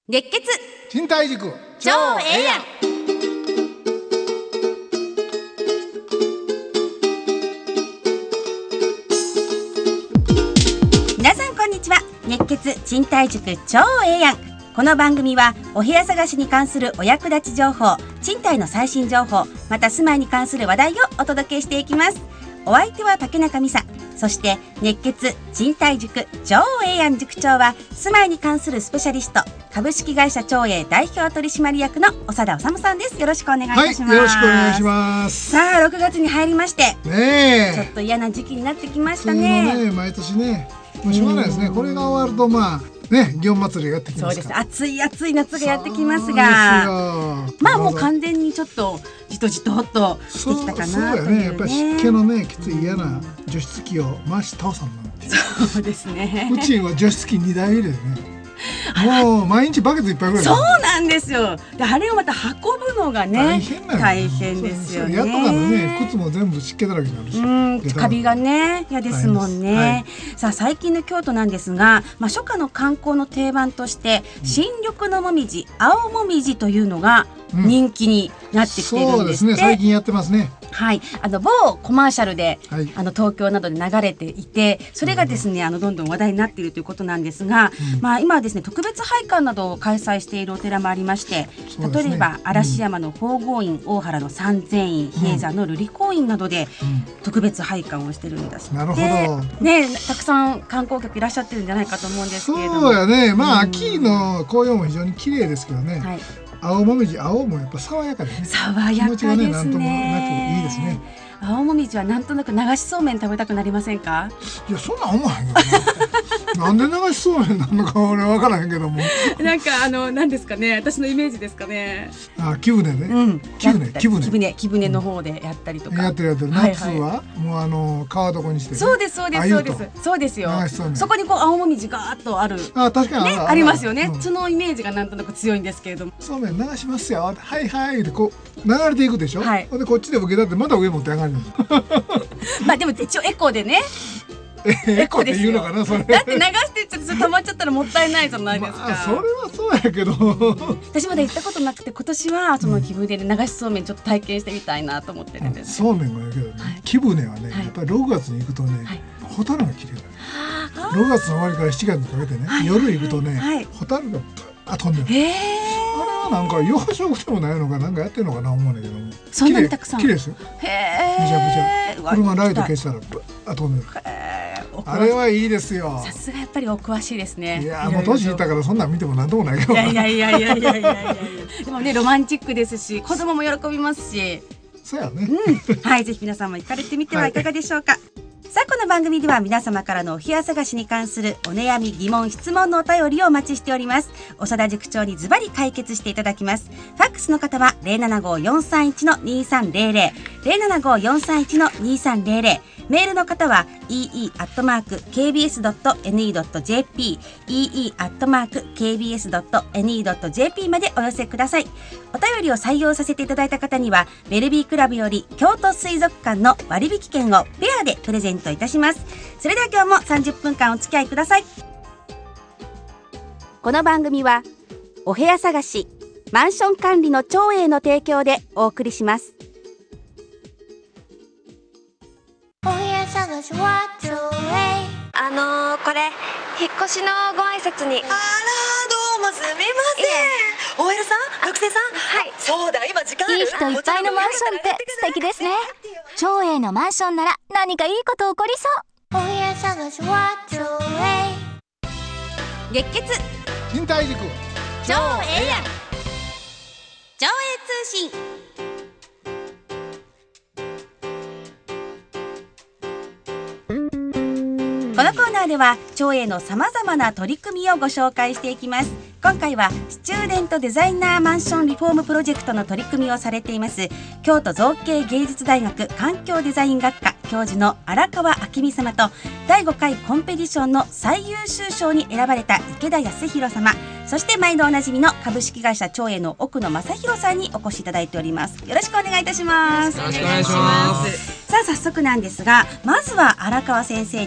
月血賃貸塾超ええやん。皆さんこんにちは。熱血賃貸塾超ええやん。この番組はお部屋探しに関するお役立ち情報、賃貸の最新情報、また住まいに関する話題をお届けしていきます。お相手は竹中美沙、そして熱血賃貸塾超ええやん塾長は住まいに関するスペシャリスト、株式会社超え代表取締役の長田治さんです。よろしくお願いいたします。 よろしくお願いします。 さあ6月に入りましてねちょっと嫌な時期になってきました梅ね。 雨のね、毎年ね、もうしょうがないですね。これが終わると祇園祭りがやってきそうです。 ますから。 暑い暑い夏がやってきますそうが、 ですよ。 まあもう完全にちょっとじとじとっとしてきたかなというね。 やっぱり湿気のね、きつい嫌な除湿機を回し倒さんなんて。 そうですね。 うちは除湿機2台入れでね。もう毎日バケツいっぱいぐらい。 そうなんですよ。であれをまた運ぶのがね大変ですよね。 やっとかのね、靴も全部湿気だらけになるし、 カビがね嫌ですもんね、さあ最近の京都なんですが、初夏の観光の定番として新緑のもみじ、青もみじというのが人気になってきているんですって。 そうですね、最近やってますね。 はい、某コマーシャルで、東京などで流れていて、それがですねどんどん話題になっているということなんですが、今はですね特別拝観などを開催しているお寺もありまして、例えば嵐山の宝郷院、大原の三千院、比叡山の瑠璃光院などで特別拝観をしてるんですって。 なるほどね、たくさん観光客いらっしゃってるんじゃないかと思うんですけれども。 そうやね、秋の紅葉も非常に綺麗ですけどね、青もみじ、青もやっぱ爽やかでね、 爽やかですね。 気持ちがね、なんともなくいいですね。 青もみじはなんとなく流しそうめん食べたくなりませんか？ いや、そんなん思わへんけどななんで流しそうめんなのか俺分からへんけどもなんか何ですかね、私のイメージですかね。 木舟ね、木舟の方でやったりとかやってる夏はもう川床にして、 そうですそうですよ。そこにこう青もみじがーっとある、 確かにありますよね。そのイメージがなんとなく強いんですけれども、 そうめん流しますよ、はいはいってこう流れていくでしょ。でこっちで受け取ってまた上持って上がるでも一応エコーでね、 エコって言うのかな、それ。 だって流してちょっと溜まっちゃったらもったいないじゃないですか。 それはそうやけど私まだ行ったことなくて、今年はその木舟で流しそうめんちょっと体験してみたいなと思ってるんです。 そうめんもやけどね、木舟はね、やっぱり6月に行くとね、ホタルが綺麗だね。6月の終わりから7月にかけてね、夜行くとね、ホタルが飛んでる。あれはなんか養殖でもないのかなんかやってるのかな思うんだけども、 そんなにたくさん綺麗ですよ。めちゃくちゃ車ライト消したら飛んでる。あれはいいですよ。 さすがやっぱりお詳しいですね。 いやもう年いったからそんなん見てもなんともないけど。 いやでもね、ロマンチックですし、子供も喜びますし。 そうやね。 はい、ぜひ皆さんも行かれてみてはいかがでしょうか。さあこの番組では皆様からのお部屋探しに関するお悩み、疑問、質問のお便りをお待ちしております。長田塾長にズバリ解決していただきます。ファックスの方は 075-431-2300 075-431-2300、メールの方は ee@kbs.ne.jp ee@kbs.ne.jp までお寄せください。お便りを採用させていただいた方にはベルビークラブより京都水族館の割引券をペアでプレゼントいたします。それでは今日も30分間お付き合いください。この番組はお部屋探し、マンション管理の長英の提供でお送りします。 お部屋探しは長英。 これ引っ越しのご挨拶に。 あら、どうもすみません。OL さん、学生さん。はい。そうだ、今時間ある。 いい人いっぱいのマンションって素敵ですね。長英のマンションなら何かいいこと起こりそう。 お部屋探しは長英。 月血賃貸塾超ええやん。超英通信。このコーナーでは長英のさまざまな取り組みをご紹介していきます。今回はスチューデントデザイナーマンションリフォームプロジェクトの取り組みをされています京都造形芸術大学環境デザイン学科教授の荒川明美様と、第5回コンペティションの最優秀賞に選ばれた池田康弘様、そして毎度おなじみの株式会社長英の奥野正弘さんにお越しいただいております。よろしくお願いいたします。 よろしくお願いします。 さあ早速なんですが、まずは荒川先生に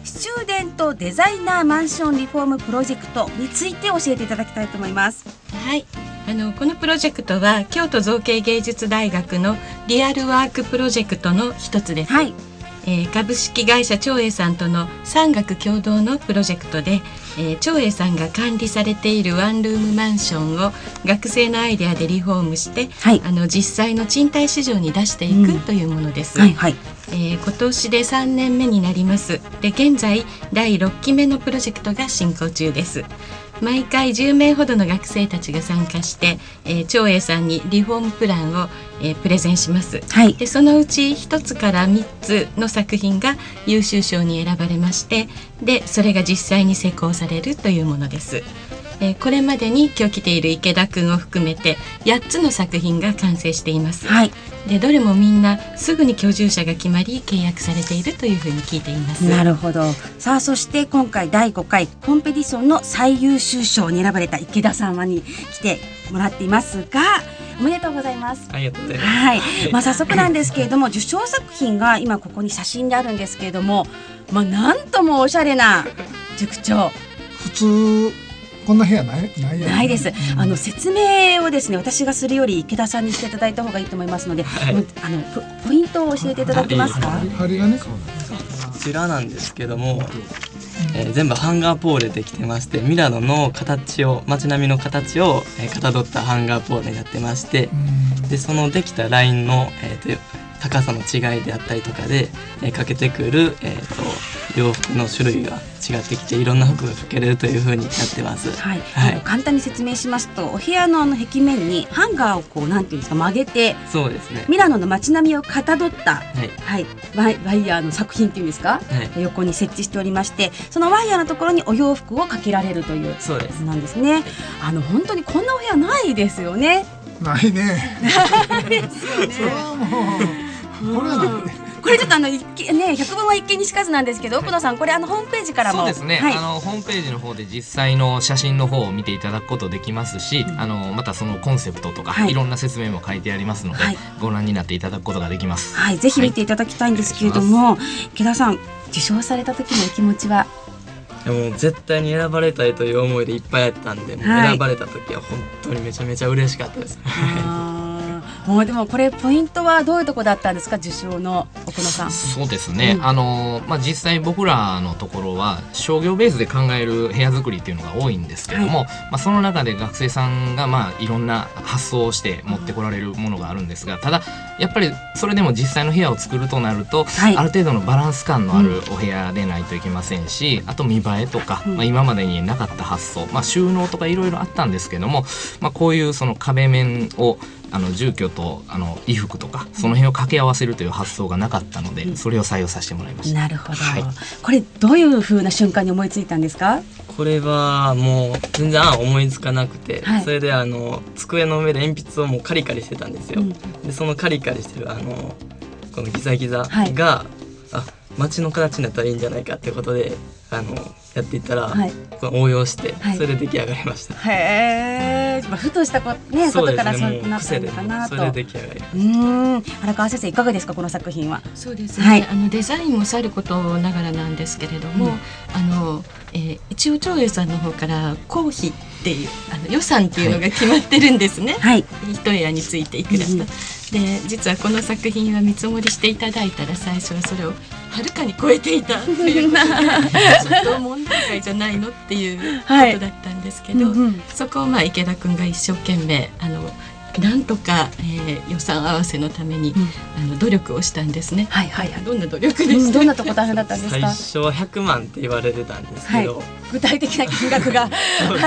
スチューデントデザイナーマンションリフォームプロジェクトについて教えていただきたいと思います。 はい、このプロジェクトは京都造形芸術大学のリアルワークプロジェクトの一つです。はい、株式会社長英さんとの産学共同のプロジェクトで、長英さんが管理されているワンルームマンションを学生のアイデアでリフォームして、はい、実際の賃貸市場に出していくというものです。はいはい、今年で3年目になります。で、現在第6期目のプロジェクトが進行中です。毎回10名ほどの学生たちが参加して、長英さんにリフォームプランを、プレゼンします。はい、でそのうち1つから3つの作品が優秀賞に選ばれまして、でそれが実際に施工されるというものです。これまでに今日来ている池田くんを含めて8つの作品が完成しています。はい、でどれもみんなすぐに居住者が決まり契約されているというふうに聞いています。 なるほど。さあ、そして今回第5回コンペティションの最優秀賞に選ばれた池田様に来てもらっていますが、おめでとうございます。 ありがとうございます。 はい、早速なんですけれども受賞作品が今ここに写真であるんですけれども、なんともおしゃれな塾長。 普通こんな部屋ないです。説明をですね、私がするより池田さんにしていただいた方がいいと思いますので、はい、ポイントを教えていただけますか。 針がね、 こちらなんですけども、全部ハンガーポールできてまして、ミラノの街並みの形を、かたどったハンガーポールになってまして、でそのできたラインの、高さの違いであったりとかで、かけてくる、洋服の種類が違ってきて、いろんな服がかけれるという風になってます。はいはい、 簡単に説明しますと、お部屋の壁面にハンガーをなんていうんですか、曲げて、 そうですね、 ミラノの街並みをかたどった、ワイヤーの作品っていうんですか、横に設置しておりまして、そのワイヤーのところにお洋服をかけられるというそうですなんですね。本当にこんなお部屋ないですよね。 ないね。 ですよね。 それはもうこれはないね。 これちょっと百聞は一見にしかずなんですけど、奥野さん、これホームページからも。 そうですね、ホームページの方で実際の写真の方を見ていただくことできますし、またそのコンセプトとか、いろんな説明も書いてありますので、ご覧になっていただくことができます。 はい、ぜひ見ていただきたいんですけれども、池田さん、受賞された時のお気持ちは。 もう絶対に選ばれたいという思いでいっぱいあったんで、選ばれた時は本当にめちゃめちゃ嬉しかったです。 もうでもこれポイントはどういうところだったんですか、受賞の奥野さん。 そうですね、実際僕らのところは商業ベースで考える部屋作りっていうのが多いんですけども、その中で学生さんがいろんな発想をして持ってこられるものがあるんですが、ただやっぱりそれでも実際の部屋を作るとなると、ある程度のバランス感のあるお部屋でないといけませんし、あと見栄えとか、今までになかった発想、収納とかいろいろあったんですけども、こういうその壁面を住居と衣服とかその辺を掛け合わせるという発想がなかったので、それを採用させてもらいました。 なるほど、これどういう風な瞬間に思いついたんですか。 これはもう全然思いつかなくて、それで机の上で鉛筆をもうカリカリしてたんですよ。でそのカリカリしてるこのギザギザが、街の形になったらいいんじゃないかっていうことでやっていったら、応用して、それで出来上がりました。 へー、ふとしたことからそういうなったのかなと。 それで出来上がり。 荒川先生、いかがですか、この作品は。 そうですね、デザインもさることながらなんですけれども、一応長英さんの方から公費っていう予算っていうのが決まってるんですね。一部屋についていくらと。で実はこの作品は見積もりしていただいたら、最初はそれをはるかに超えていたというちょっと問題外じゃないのっていうことだったんですけど、そこを池田くんが一生懸命なんとか、予算合わせのために、努力をしたんですね。どんな努力でした？ どんなとこ大変だったんですか？ 最初は100万って言われてたんですけど、 具体的な金額が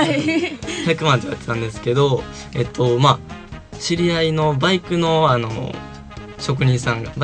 100万って言われてたんですけど、知り合いのバイクの職人さんが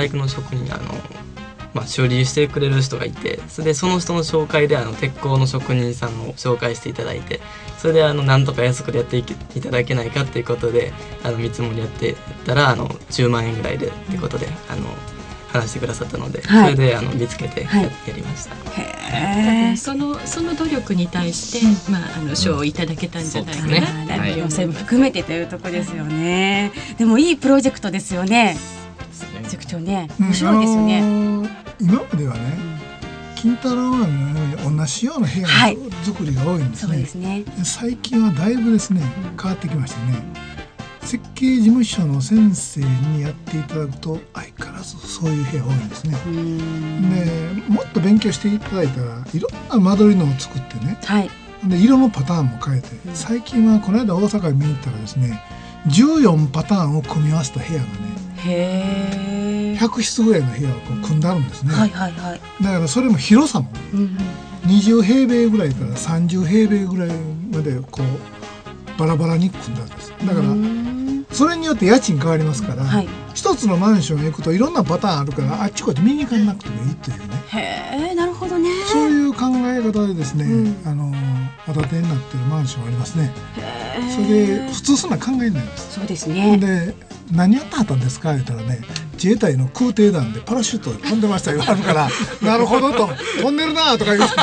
修理してくれる人がいて、それでその人の紹介で鉄工の職人さんを紹介していただいて、それでなんとか安くでやっていただけないかっていうことで見積もりやってったら10万円ぐらいでっていうことで話してくださったので、それで見つけて やりました。 その努力に対して賞をいただけたんじゃないかな。 予算も含めてというところですよね。でもいいプロジェクトですよね。塾長ね、面白いですよね。 今まではね、 金太郎飴のように同じような部屋作りが多いんですね。 そうですね。 最近はだいぶですね変わってきましてね、設計事務所の先生にやっていただくと相変わらずそういう部屋多いんですね。でもっと勉強していただいたらいろんな間取りのを作ってね、で色のパターンも変えて、最近はこの間大阪に見に行ったらですね14パターンを組み合わせた部屋がね100室ぐらいの部屋をこう組んであるんですね。だからそれも広さも20平米ぐらいから30平米ぐらいまでこうバラバラに組んだんです。だからそれによって家賃変わりますから、一つのマンションへ行くといろんなパターンあるからあっちこっち見に行かなくてもいいというね。 へえ、なるほどね。 そういう考え方でですね、戸建てになってるマンションありますね。それで普通そんな考えないんです。 そうですね。 で何やってはったんですか言ったらね、自衛隊の空挺団でパラシュートで飛んでました言われるからなるほどと飛んでるなとか言う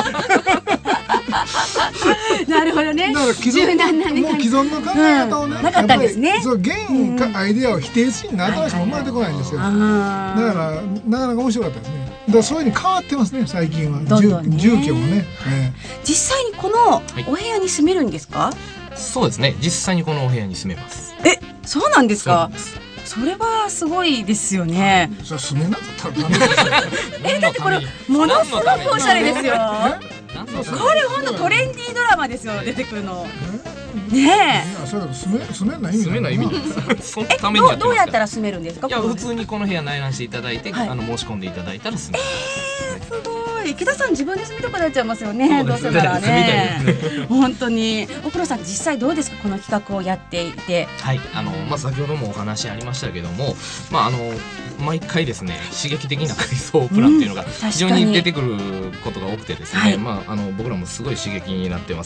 なるほどね。 だから既存の考え方をね、 なかったんですね。 そう現アイデアを否定しに新しく生まれてこないんですよ。だからなかなか面白かったですね。だからそういうふうに変わってますね最近は。住居もね。 実際にこのお部屋に住めるんですか？ そうですね。実際にこのお部屋に住めます。 そうなんですか？それはすごいですよね。 じゃあ住めなかったらだってこれものすごくおしゃれですよ。これ本当トレンディードラマですよ出てくるの。ねえ。 住めない意味。 そのためにどうやったら住めるんですか？ いや普通にこの部屋内覧していただいて、申し込んでいただいたら住めます。 すごい。池田さん自分で住みたくなっちゃいますよね。どうせならね。本当に。おプロさん実際どうですかこの企画をやっていて。 はい。先ほどもお話ありましたけども、毎回ですね刺激的な改装プランっていうのが非常に出てくることが多くてですね、僕らもすごい刺激になってます。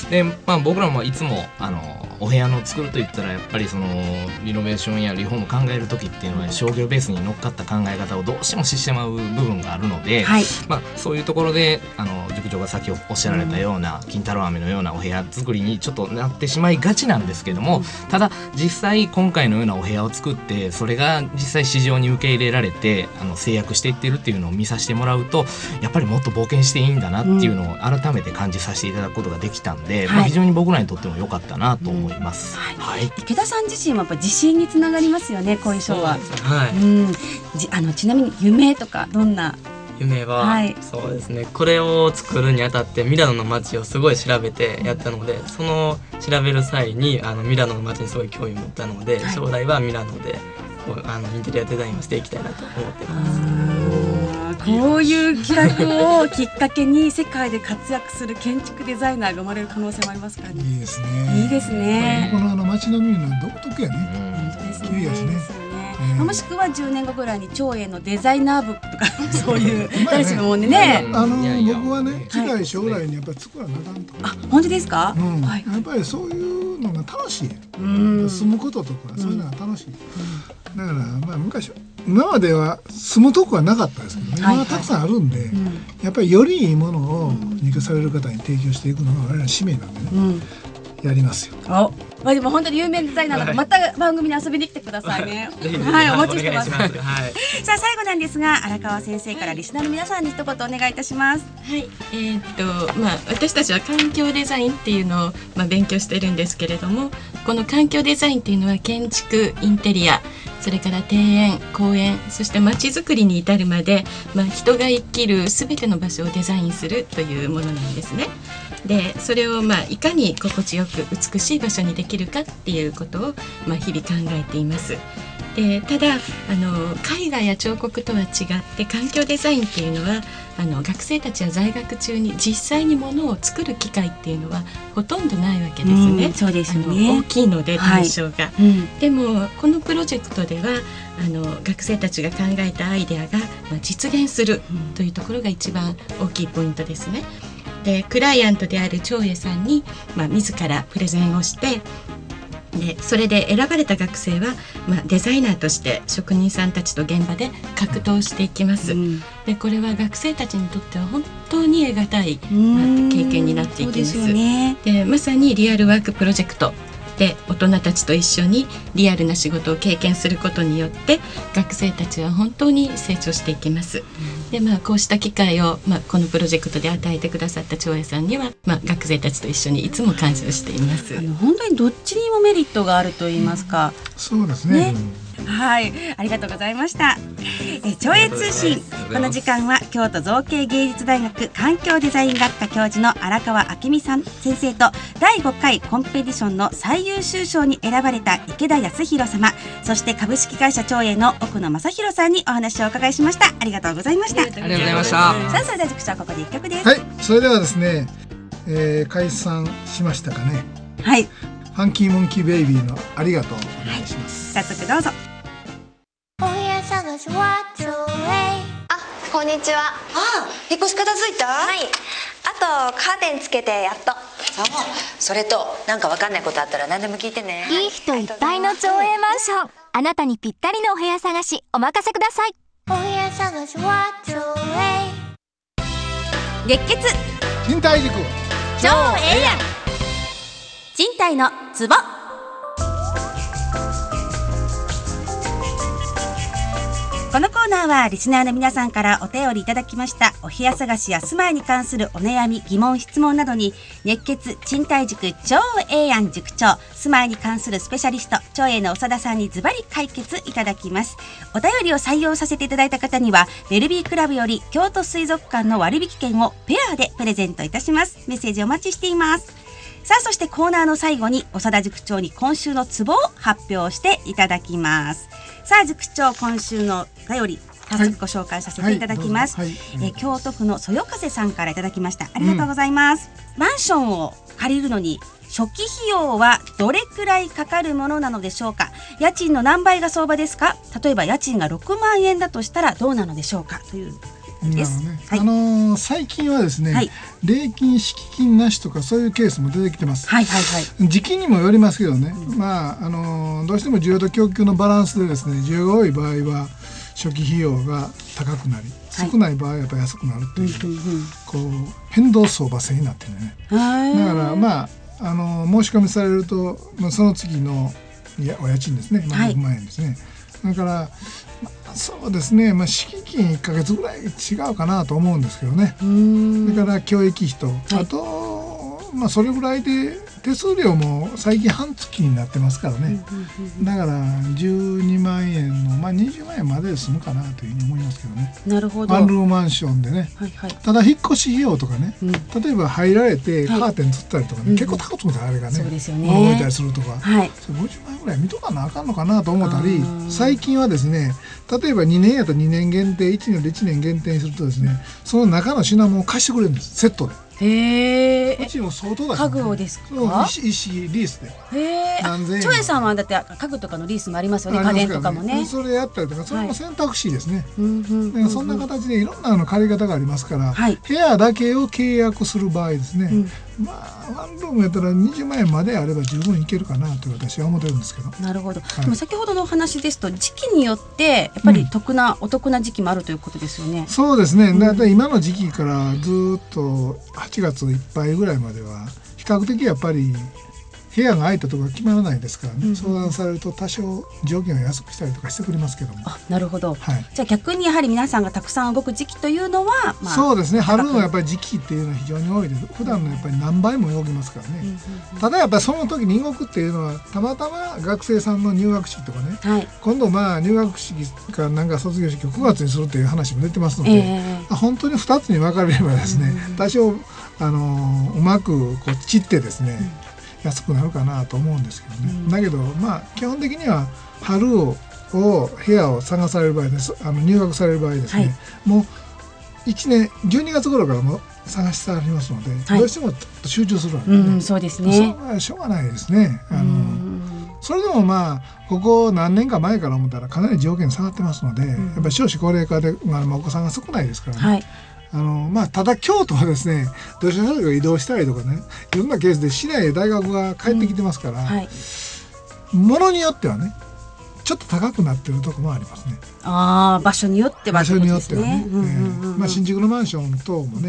で、僕らもいつもお部屋の作るといったらやっぱりそのリノベーションやリフォーム考える時っていうのは商業ベースに乗っかった考え方をどうしてもしてしまう部分があるので、そういうところで塾長がさっきおっしゃられたような金太郎飴のようなお部屋作りにちょっとなってしまいがちなんですけども、ただ実際今回のようなお部屋を作ってそれが実際市場に受け入れられて制約していってるっていうのを見させてもらうとやっぱりもっと冒険していいんだなっていうのを改めて感じさせていただくことができたんで、非常に僕らにとっても良かったなと思います。 池田さん自身はやっぱ自信につながりますよねこういう賞は。ちなみに夢とかどんな夢は、そうですね、これを作るにあたってミラノの街をすごい調べてやったので、その調べる際にミラノの街にすごい興味を持ったので、将来はミラノでインテリアデザインをしていきたいなと思ってます。 こういう企画をきっかけに世界で活躍する建築デザイナーが生まれる可能性もありますからね。 いいですね。 いいですね。 この街並みの独特やね。 本当ですね。 いいですね。 もしくは10年後ぐらいに長英のデザイナー部とかそういう誰しもね。 僕はね近い将来にやっぱり作らなあかんと。 本当ですか？ やっぱりそういうのが楽しい。住むこととかそういうのが楽しい。だから今までは住むとこはなかったですけど、今はたくさんあるんで、やっぱりよりいいものを入居される方に提供していくのが我々の使命なんでね、やりますよ。 でも本当に有名デザイナーだからまた番組に遊びに来てくださいね。お待ちしてます。さあ最後なんですが荒川先生からリスナーの皆さんに一言お願いいたします。 私たちは環境デザインっていうのを勉強してるんですけれども、この環境デザインっていうのは建築、インテリア、それから庭園、公園、そして街づくりに至るまで、人が生きるすべての場所をデザインするというものなんですね。でそれをいかに心地よく美しい場所にできるかっていうことを日々考えています。でただ絵画や彫刻とは違って環境デザインっていうのは学生たちは在学中に実際にものを作る機会っていうのはほとんどないわけですね。 そうですね。 大きいので対象が、でもこのプロジェクトでは学生たちが考えたアイデアが実現するというところが一番大きいポイントですね。でクライアントである長英さんに、自らプレゼンをしてでそれで選ばれた学生は、デザイナーとして職人さんたちと現場で格闘していきます。でこれは学生たちにとっては本当に得難い、経験になっていきます。でまさにリアルワークプロジェクトして大人たちと一緒にリアルな仕事を経験することによって学生たちは本当に成長していきます。でこうした機会を、このプロジェクトで与えてくださった長英さんには、学生たちと一緒にいつも感謝しています。 本当にどっちにもメリットがあると言いますか、 そうですね。 はい、ありがとうございました。長英通信、この時間は京都造形芸術大学環境デザイン学科教授の荒川明美さん先生と、第5回コンペティションの最優秀賞に選ばれた池田康弘様、そして株式会社長英の奥野正弘さんにお話をお伺いしました。ありがとうございました。 ありがとうございました。 さあ、それでは塾長、ここで1曲です。 はい、それではですね、解散しましたかね。 はい、 ファンキーモンキーベイビーのありがとうお願いします。 早速どうぞ。 お部屋探しは長英。 こんにちは。 引っ越し片付いた？ はい。あとカーテンつけてやっと。 それとなんかわかんないことあったら何でも聞いてね。 いい人いっぱいの長英マンション、あなたにぴったりのお部屋探しお任せください。 お部屋探しは長英。 熱血賃貸塾超ええやん、賃貸のツボ。このコーナーはリスナーの皆さんからお便りいただきましたお部屋探しや住まいに関するお悩み、疑問、質問などに熱血賃貸塾超ええやん塾長、住まいに関するスペシャリスト超えの長田さんにズバリ解決いただきます。お便りを採用させていただいた方にはベルビークラブより京都水族館の割引券をペアでプレゼントいたします。メッセージお待ちしています。さあ、そしてコーナーの最後に長田塾長に今週のツボを発表していただきます。さあ、塾長、今週のお便り早速ご紹介させていただきます。京都府のそよ風さんからいただきました。ありがとうございます。マンションを借りるのに初期費用はどれくらいかかるものなのでしょうか。家賃の何倍が相場ですか。例えば家賃が6万円だとしたらどうなのでしょうか、というです。 最近はですね、礼金敷金なしとかそういうケースも出てきてます。時期にもよりますけどね、どうしても需要と供給のバランスでですね、需要が多い場合は初期費用が高くなり、少ない場合はやっぱり安くなるという、こう変動相場制になってるね。だから申し込みされると、その次のお家賃ですね、6万円ですね。だからそうですね、敷金1ヶ月ぐらい違うかなと思うんですけどね。だから教育費と、あとそれぐらいで手数料も最近半月になってますからね。だから12万円の、20万円までで済むかなというふうに思いますけどね。 なるほど。 ワンルームマンションでね。ただ引っ越し費用とかね、例えば入られてカーテンつったりとかね、結構高くつむんですよ、あれがね。そうですよね。動いたりするとか、それ50万円ぐらい見とかなあかんのかなと思ったり、最近はですね、例えば2年やと2年限定、1年で1年限定にするとですね、その中の品物を貸してくれるんです、セットで。うちも相当だし、 家具をですか。 石リースで。 長英さんはだって家具とかのリースもありますよね。家電とかもね。それやったりとか、それも選択肢ですね。そんな形でいろんな借り方がありますから、部屋だけを契約する場合ですね、ワンルームやったら20万円まであれば十分いけるかなと私は思ってるんですけど。 なるほど。でも先ほどのお話ですと時期によってやっぱりお得な時期もあるということですよね。 そうですね。だいたい今の時期からずっと8月いっぱいぐらいまでは比較的やっぱり部屋が空いたところが決まらないですからね、相談されると多少条件を安くしたりとかしてくれますけども。 なるほど。じゃあ逆にやはり皆さんがたくさん動く時期というのは、 そうですね、春のやっぱり時期っていうのは非常に多いです。普段のやっぱり何倍も動きますからね。ただやっぱりその時に動くっていうのはたまたま学生さんの入学式とかね、今度入学式かなんか卒業式を9月にするっていう話も出てますので、本当に2つに分かれればですね、多少うまくこう散ってですね、安くなるかなと思うんですけどね。だけど基本的には春を部屋を探される場合です。入学される場合ですね、もう1年12月頃からも探してありますので、どうしても集中するわけでね。 そうですね。 しょうがないですね。それでもここ何年か前から思ったらかなり条件下がってますので、やっぱり少子高齢化でお子さんが少ないですからね。ただ京都はですね、土砂災害が移動したりとかね、いろんなケースで市内へ大学が帰ってきてますから、ものによってはねちょっと高くなってるところもありますね。 場所によってはね。新宿のマンション等もね、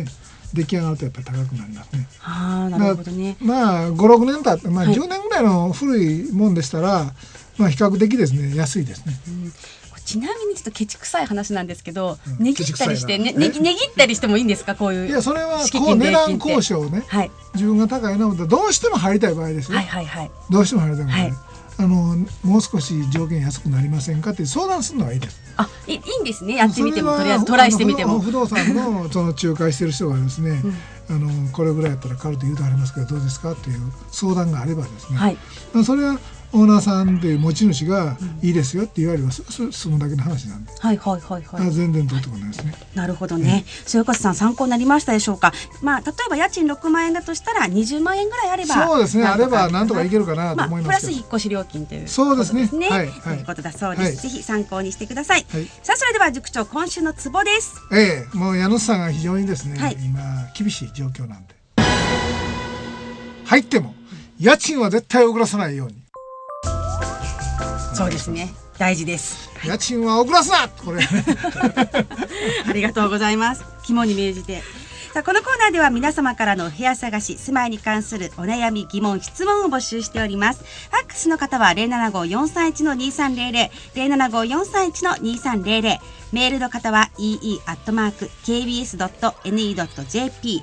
出来上がるとやっぱり高くなりますね。 なるほどね。 まあ5、6年経って、10年ぐらいの古いもんでしたら、比較的ですね安いですね。 ちなみにちょっとケチくさい話なんですけど、値切ったりして値切ったりしてもいいんですか？こういう。 いや、それはこう値段交渉をね、自分が高いなとどうしても入りたい場合ですよ。どうしても入りたい場合、もう少し条件安くなりませんかって相談するのはいいです。 いいんですね。やってみても、とりあえずトライしてみても。 不動産のその仲介してる人がですね、これぐらいやったら買うと言うとありますけどどうですかっていう相談があればですね、それはオーナーさんという持ち主がいいですよって言われれば済むだけの話なんで、全然どうともないですね。 なるほどね。そよかつさん、参考になりましたでしょうか？例えば家賃6万円だとしたら20万円ぐらいあれば、 そうですね、あればなんとかいけるかなと思いますけど、 プラス引っ越し料金ということですね。 そうですね、 ということだそうです。ぜひ参考にしてください。さあ、それでは塾長、今週のツボです。 もう家主さんが非常にですね、今厳しい状況なんで、入っても家賃は絶対遅らさないように。 そうですね、大事です。 家賃は遅らすな、これありがとうございます。肝に銘じて。さあ、このコーナーでは皆様からのお部屋探し、住まいに関するお悩み、疑問、質問を募集しております。ファックスの方は 075-431-2300 075-431-2300、メールの方は ee@kbs.ne.jp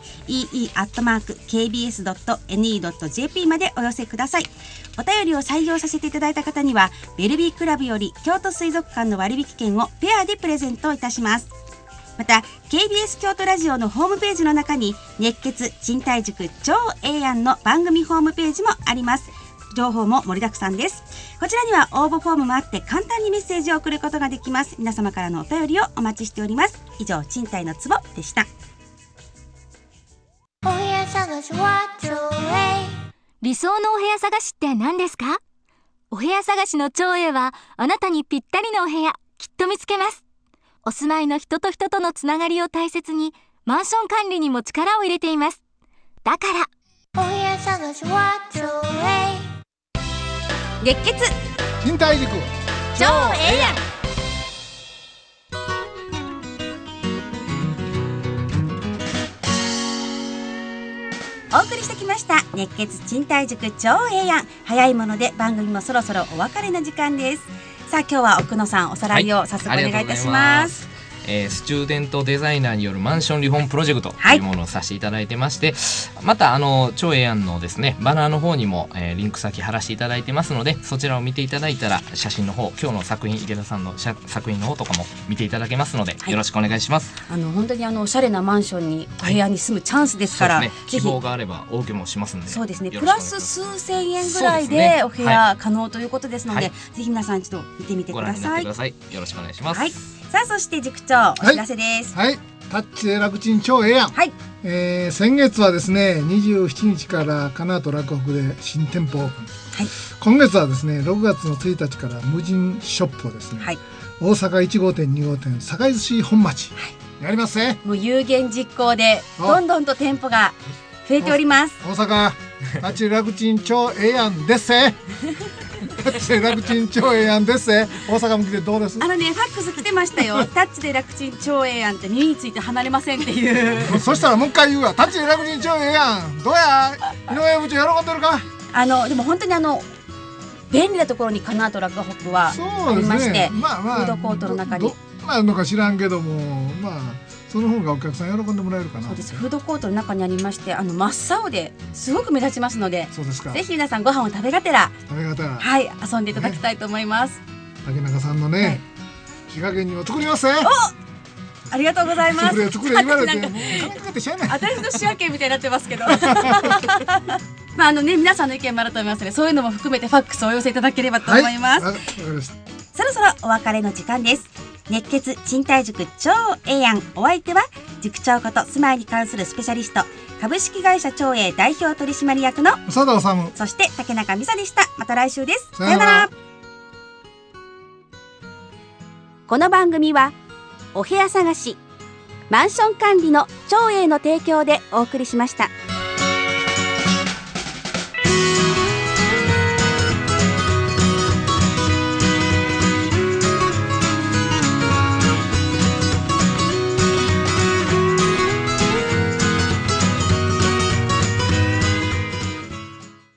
ee@kbs.ne.jp までお寄せください。お便りを採用させていただいた方にはベルビークラブより京都水族館の割引券をペアでプレゼントいたします。また KBS 京都ラジオのホームページの中に熱血賃貸塾超ええやんの番組ホームページもあります。情報も盛りだくさんです。こちらには応募フォームもあって簡単にメッセージを送ることができます。皆様からのお便りをお待ちしております。以上、賃貸のツボでした。 お部屋探しは超理想のお部屋探しって何ですか？お部屋探しの超英はあなたにぴったりのお部屋きっと見つけます。お住まいの人と人とのつながりを大切にマンション管理にも力を入れています。だからお部屋探しは超熱血賃貸塾超ええやん。お送りしてきました熱血賃貸塾超ええやん。早いもので番組もそろそろお別れの時間です。さあ、今日は奥野さん、おさらいを早速お願いいたします。 スチューデントデザイナーによるマンションリフォームプロジェクトというものをさせていただいてまして、また超ええやんのですねバナーの方にも、リンク先貼らせていただいてますので、そちらを見ていただいたら写真の方、今日の作品、池田さんの作品の方とかも見ていただけますので、よろしくお願いします。 本当におしゃれなマンションにお部屋に住むチャンスですから、 希望があればお受けもしますので。 そうですね、プラス数千円ぐらいでお部屋可能ということですので、ぜひ皆さん一度見てみてください。 ご覧になってください。よろしくお願いします。 さあ、そして塾長、お知らせです。 タッチで楽ちん超ええやん。先月はですね27日からかなと洛北で新店舗オープン、今月はですね6月の1日から無人ショップをですね、大阪1号店2号店堺寿司本町、やりますね。 もう有言実行でどんどんと店舗が増えております。 大阪タッチで楽ちん超ええやんですねタッチで楽ちん超ええやんですね。大阪向きでどうです？ファックス来てましたよタッチで楽ちん超ええやんって耳について離れませんっていうそしたらもう一回言うわ、タッチで楽ちん超ええやん。どうや井上部長、喜んでるか？ でも本当に便利なところにかなと洛北はありまして、フードコートの中にどうなるのか知らんけども、その方がお客さん喜んでもらえるかな。 そうです、フードコートの中にありまして、真っ青ですごく目立ちますので、 そうですか、 ぜひ皆さんご飯を食べがてら遊んでいただきたいと思います。 竹中さんのね、火加減にも作りますね。 ありがとうございます。 作れ言われて私の仕分けみたいになってますけど皆さんの意見もあると思いますので、そういうのも含めてファックスをお寄せいただければと思います。そろそろお別れの時間です。熱血賃貸塾超ええやん。お相手は塾長こと住まいに関するスペシャリスト、株式会社超え代表取締役の長田治、 そして竹中美沙でした。また来週です。さよなら。この番組はお部屋探し、マンション管理の超えの提供でお送りしました。